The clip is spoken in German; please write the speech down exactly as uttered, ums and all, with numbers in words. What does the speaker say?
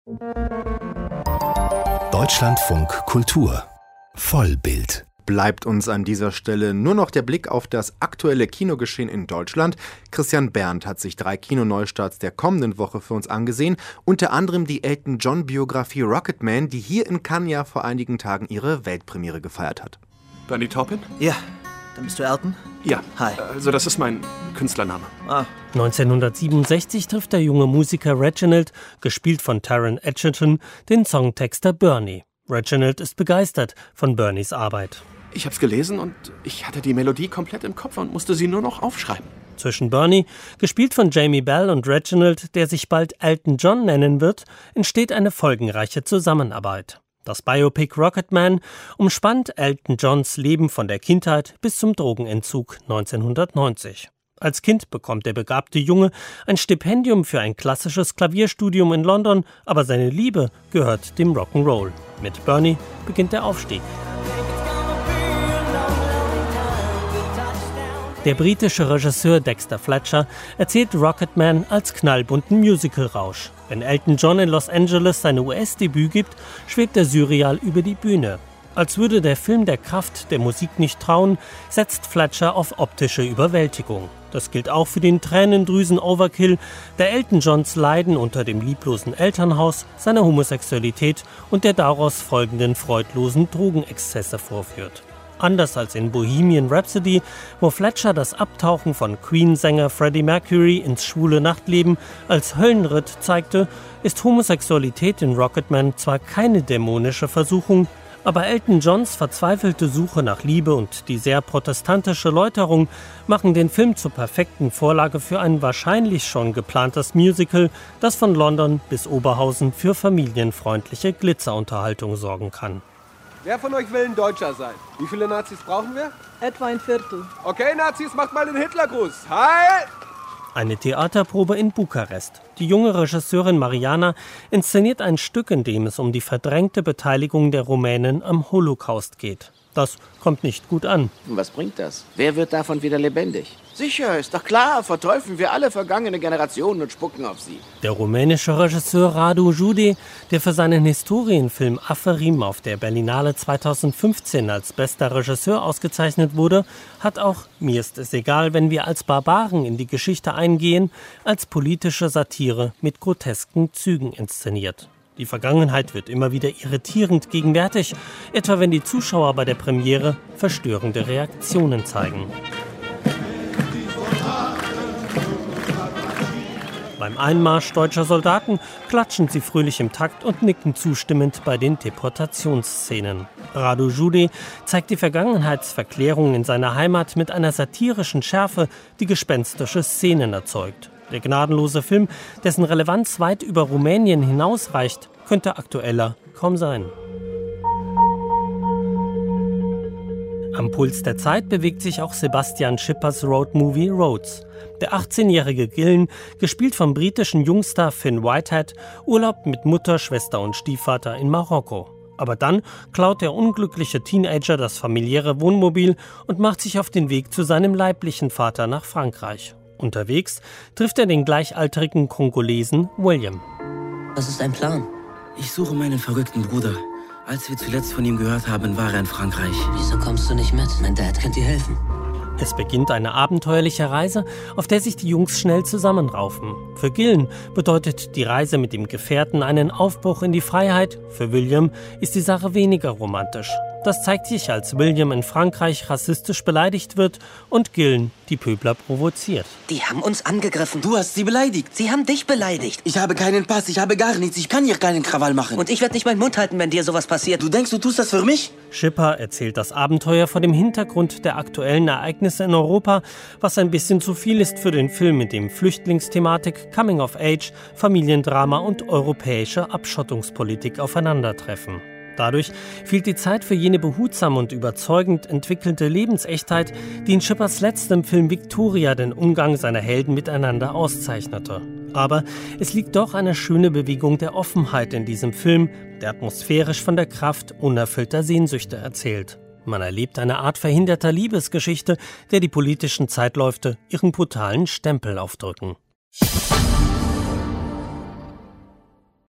Deutschlandfunk Kultur Vollbild. Bleibt uns an dieser Stelle nur noch der Blick auf das aktuelle Kinogeschehen in Deutschland. Christian Berndt hat sich drei Kinoneustarts der kommenden Woche für uns angesehen. Unter anderem die Elton-John-Biografie Rocketman, die hier in Cannes ja vor einigen Tagen ihre Weltpremiere gefeiert hat. Bernie Taupin? Ja. Dann bist du Elton? Ja. Hi. Also das ist mein Künstlername. Ah. neunzehnhundertsiebenundsechzig trifft der junge Musiker Reginald, gespielt von Taron Egerton, den Songtexter Bernie. Reginald ist begeistert von Bernies Arbeit. Ich hab's gelesen und ich hatte die Melodie komplett im Kopf und musste sie nur noch aufschreiben. Zwischen Bernie, gespielt von Jamie Bell, und Reginald, der sich bald Elton John nennen wird, entsteht eine folgenreiche Zusammenarbeit. Das Biopic Rocketman umspannt Elton Johns Leben von der Kindheit bis zum Drogenentzug neunzehnhundertneunzig. Als Kind bekommt der begabte Junge ein Stipendium für ein klassisches Klavierstudium in London, aber seine Liebe gehört dem Rock'n'Roll. Mit Bernie beginnt der Aufstieg. Der britische Regisseur Dexter Fletcher erzählt Rocketman als knallbunten Musical-Rausch. Wenn Elton John in Los Angeles sein U S-Debüt gibt, schwebt er surreal über die Bühne. Als würde der Film der Kraft der Musik nicht trauen, setzt Fletcher auf optische Überwältigung. Das gilt auch für den Tränendrüsen-Overkill, der Elton Johns Leiden unter dem lieblosen Elternhaus, seiner Homosexualität und der daraus folgenden freudlosen Drogenexzesse vorführt. Anders als in Bohemian Rhapsody, wo Fletcher das Abtauchen von Queen-Sänger Freddie Mercury ins schwule Nachtleben als Höllenritt zeigte, ist Homosexualität in Rocketman zwar keine dämonische Versuchung, aber Elton Johns verzweifelte Suche nach Liebe und die sehr protestantische Läuterung machen den Film zur perfekten Vorlage für ein wahrscheinlich schon geplantes Musical, das von London bis Oberhausen für familienfreundliche Glitzerunterhaltung sorgen kann. Wer von euch will ein Deutscher sein? Wie viele Nazis brauchen wir? Etwa ein Viertel. Okay, Nazis, macht mal den Hitlergruß. Heil! Eine Theaterprobe in Bukarest. Die junge Regisseurin Mariana inszeniert ein Stück, in dem es um die verdrängte Beteiligung der Rumänen am Holocaust geht. Das kommt nicht gut an. Was bringt das? Wer wird davon wieder lebendig? Sicher, ist doch klar, verteufeln wir alle vergangene Generationen und spucken auf sie. Der rumänische Regisseur Radu Jude, der für seinen Historienfilm Aferim auf der Berlinale zweitausendfünfzehn als bester Regisseur ausgezeichnet wurde, hat auch Mir ist es egal, wenn wir als Barbaren in die Geschichte eingehen, als politische Satire mit grotesken Zügen inszeniert. Die Vergangenheit wird immer wieder irritierend gegenwärtig, etwa wenn die Zuschauer bei der Premiere verstörende Reaktionen zeigen. Beim Einmarsch deutscher Soldaten klatschen sie fröhlich im Takt und nicken zustimmend bei den Deportationsszenen. Radu Jude zeigt die Vergangenheitsverklärung in seiner Heimat mit einer satirischen Schärfe, die gespenstische Szenen erzeugt. Der gnadenlose Film, dessen Relevanz weit über Rumänien hinausreicht, könnte aktueller kaum sein. Am Puls der Zeit bewegt sich auch Sebastian Schippers Roadmovie Rhodes. Der achtzehnjährige Gillen, gespielt vom britischen Jungstar Finn Whitehead, urlaubt mit Mutter, Schwester und Stiefvater in Marokko. Aber dann klaut der unglückliche Teenager das familiäre Wohnmobil und macht sich auf den Weg zu seinem leiblichen Vater nach Frankreich. Unterwegs trifft er den gleichaltrigen Kongolesen William. Was ist dein Plan? Ich suche meinen verrückten Bruder. Als wir zuletzt von ihm gehört haben, war er in Frankreich. Wieso kommst du nicht mit? Mein Dad könnte dir helfen. Es beginnt eine abenteuerliche Reise, auf der sich die Jungs schnell zusammenraufen. Für Gillen bedeutet die Reise mit dem Gefährten einen Aufbruch in die Freiheit. Für William ist die Sache weniger romantisch. Das zeigt sich, als William in Frankreich rassistisch beleidigt wird und Gillen die Pöbler provoziert. Die haben uns angegriffen. Du hast sie beleidigt. Sie haben dich beleidigt. Ich habe keinen Pass, ich habe gar nichts. Ich kann hier keinen Krawall machen. Und ich werde nicht meinen Mund halten, wenn dir sowas passiert. Du denkst, du tust das für mich? Schipper erzählt das Abenteuer vor dem Hintergrund der aktuellen Ereignisse in Europa, was ein bisschen zu viel ist für den Film, mit dem Flüchtlingsthematik, Coming of Age, Familiendrama und europäische Abschottungspolitik aufeinandertreffen. Dadurch fehlt die Zeit für jene behutsam und überzeugend entwickelte Lebensechtheit, die in Schippers letztem Film Victoria den Umgang seiner Helden miteinander auszeichnete. Aber es liegt doch eine schöne Bewegung der Offenheit in diesem Film, der atmosphärisch von der Kraft unerfüllter Sehnsüchte erzählt. Man erlebt eine Art verhinderter Liebesgeschichte, der die politischen Zeitläufte ihren brutalen Stempel aufdrücken.